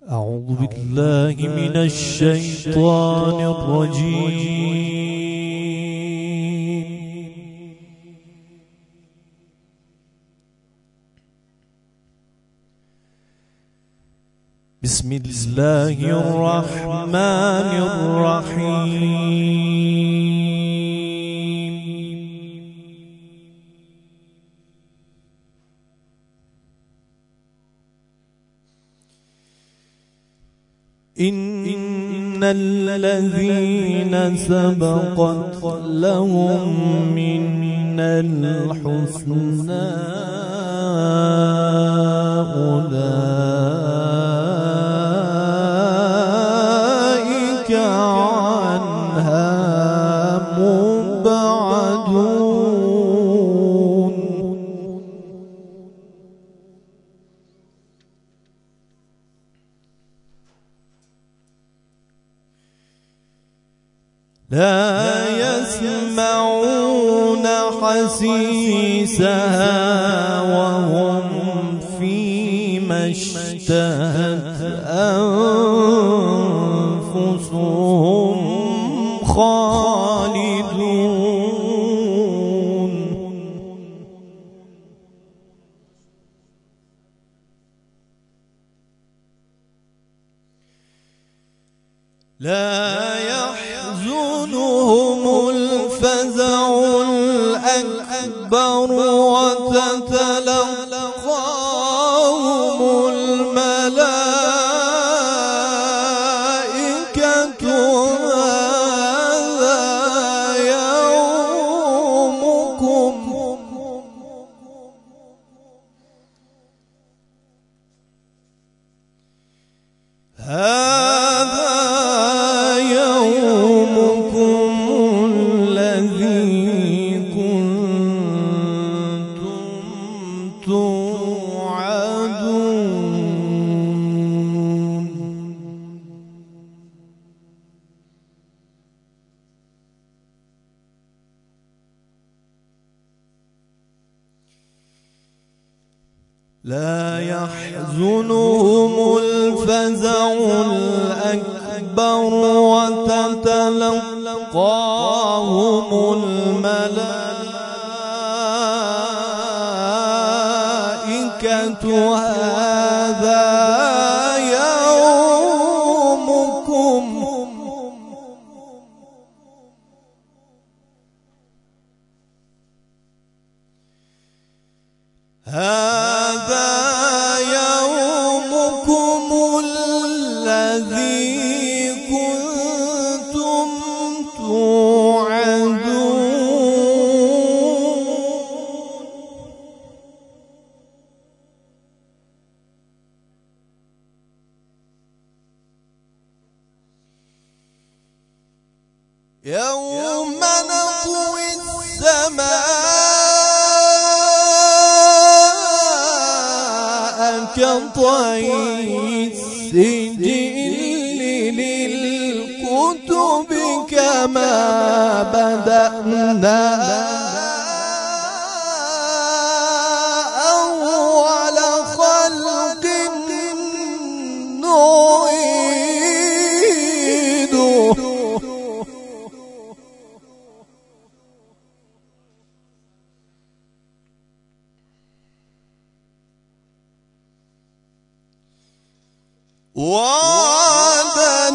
أعوذ بالله من الشيطان الرجيم. بسم الله الرحمن الرحيم. إن الذين سبقت لهم من الحسنى أولئك عنها مبعدون. لا يسمعون حسيسها وهم فيما اشتهت أنفسهم خالدون. لا يحزنهم الفزع الأكبر وتتلقاهم الملائكة هذا يومكم الذي كنتم توعدون. لا يحزنهم الفزع الأكبر وتتلقاهم الملائكة هذا يومكم الذي كنتم توعدون. يوم نطوي السماء كطي السجل للكتب كما بدأنا أول خلق نعيده. وعدا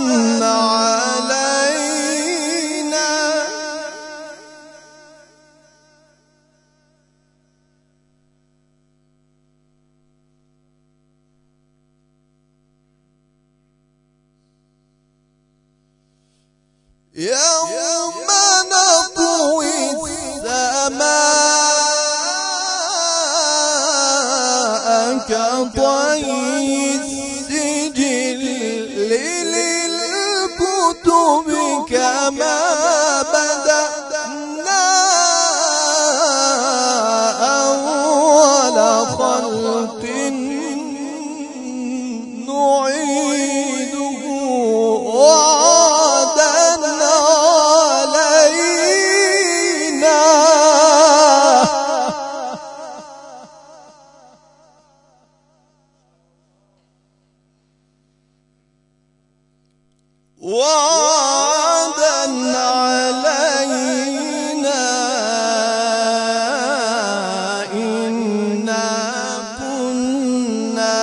علينا يوم نطوي السماء كطي للكتب كما بدأنا أول خلق نعيده وعدا علينا. وعدا علينا إنا كنا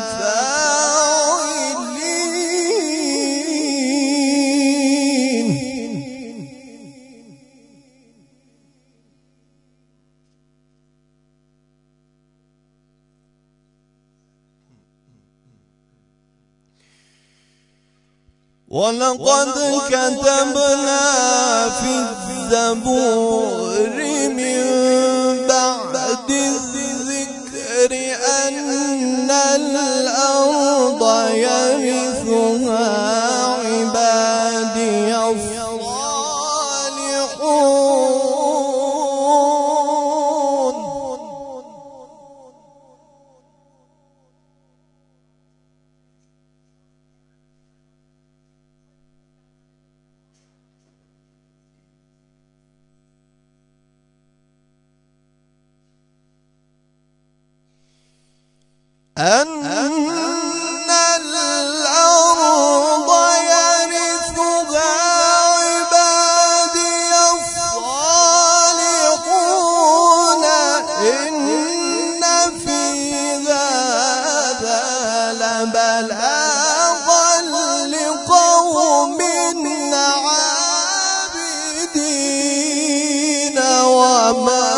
فاعلين. ولقد كتبنا في الزبور من بعد الذكر أن الأرض يرثها عبادي الصالحون. أن الأرض يرثها عبادي الصالحون إن في ذلك لبلاغا لقوم عابدين. وما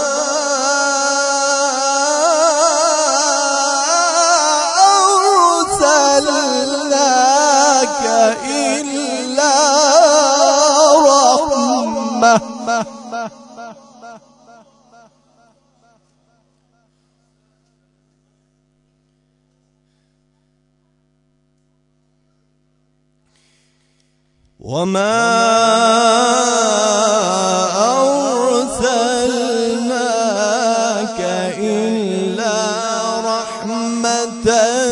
إلا رحمة. وما أرسلناك إلا رحمة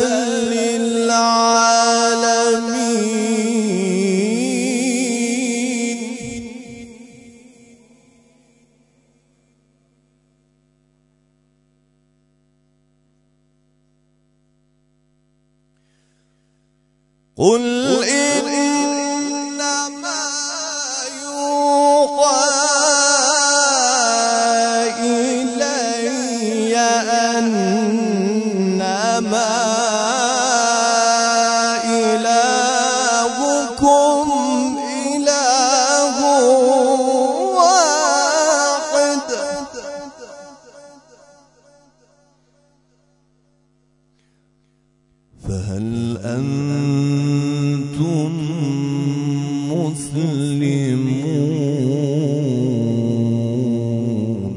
للعالمين. قل إنما يوحى إلي أنما إلهكم إله واحد. فهل أنتم مسلمون؟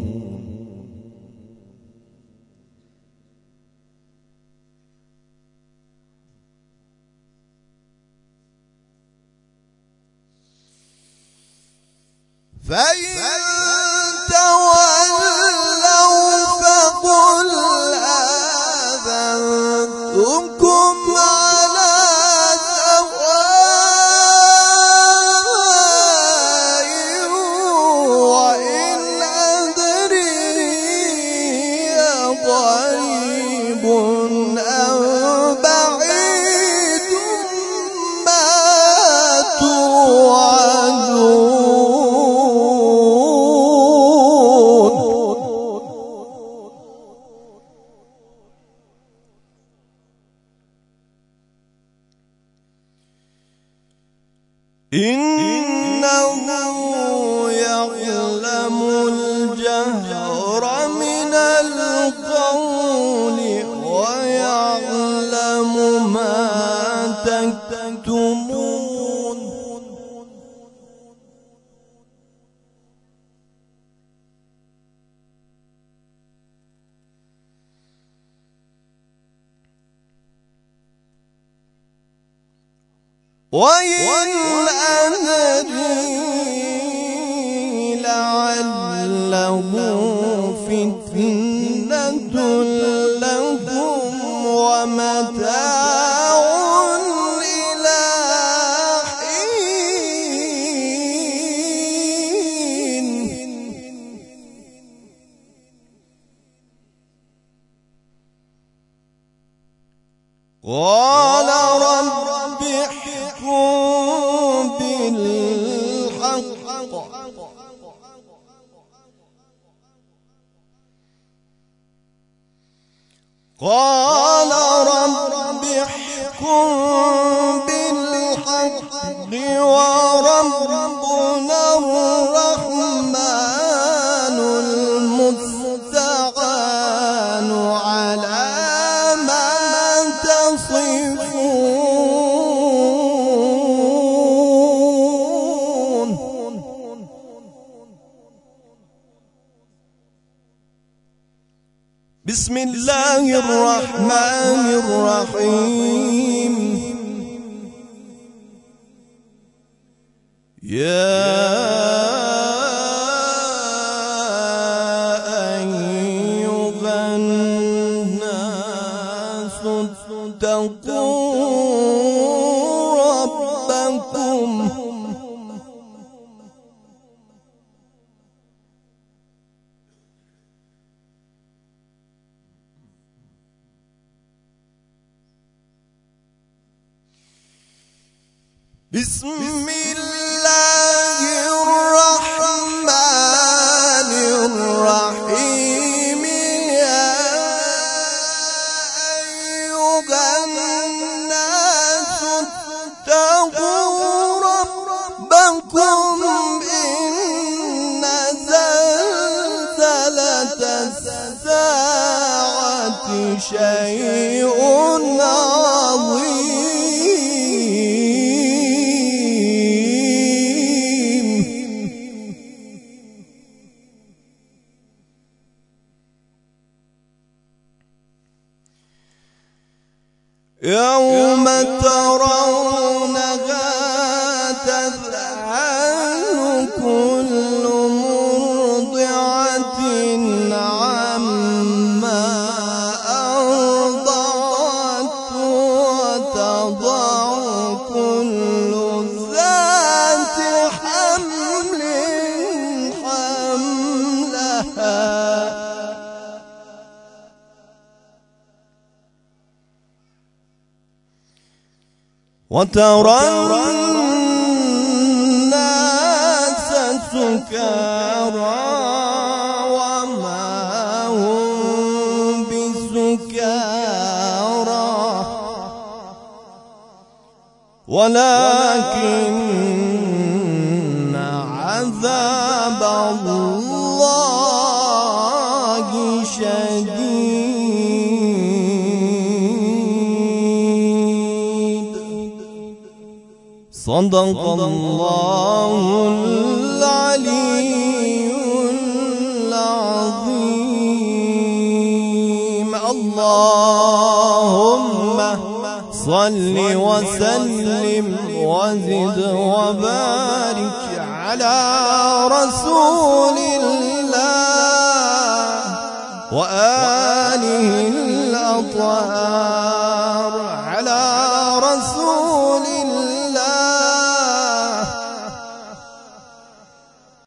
فإن تولوا فقل آذنتكم على سواء وإن أدري قريب أم بعيد ما توعدون. إنه يعلم الجهر من القول ويعلم ما تكتمون. وإن أدري لعله فتنة لكم ومتاع إلى حين. قال رب احكم قال رب احكم بالحق وربنا الرحمن المستعان على ما تصفون. بسم الله الرحمن الرحيم. يا أيها الناس اتقوا ربكم بسم الله الرحمن الرحيم. يا أيها الناس اتقوا ربكم إن زلزلة الساعة شيء عظيم. يوم ترونها تذهل كل مرضعة عما أرضعت وتضع كل ذات حمل حملها وترى الناس سكارى وما هم بسكارى ولكن عذاب الله شديد. صدق الله العلي العظيم. اللهم صل وسلم وزد وبارك على رسول الله. وآله الأطهار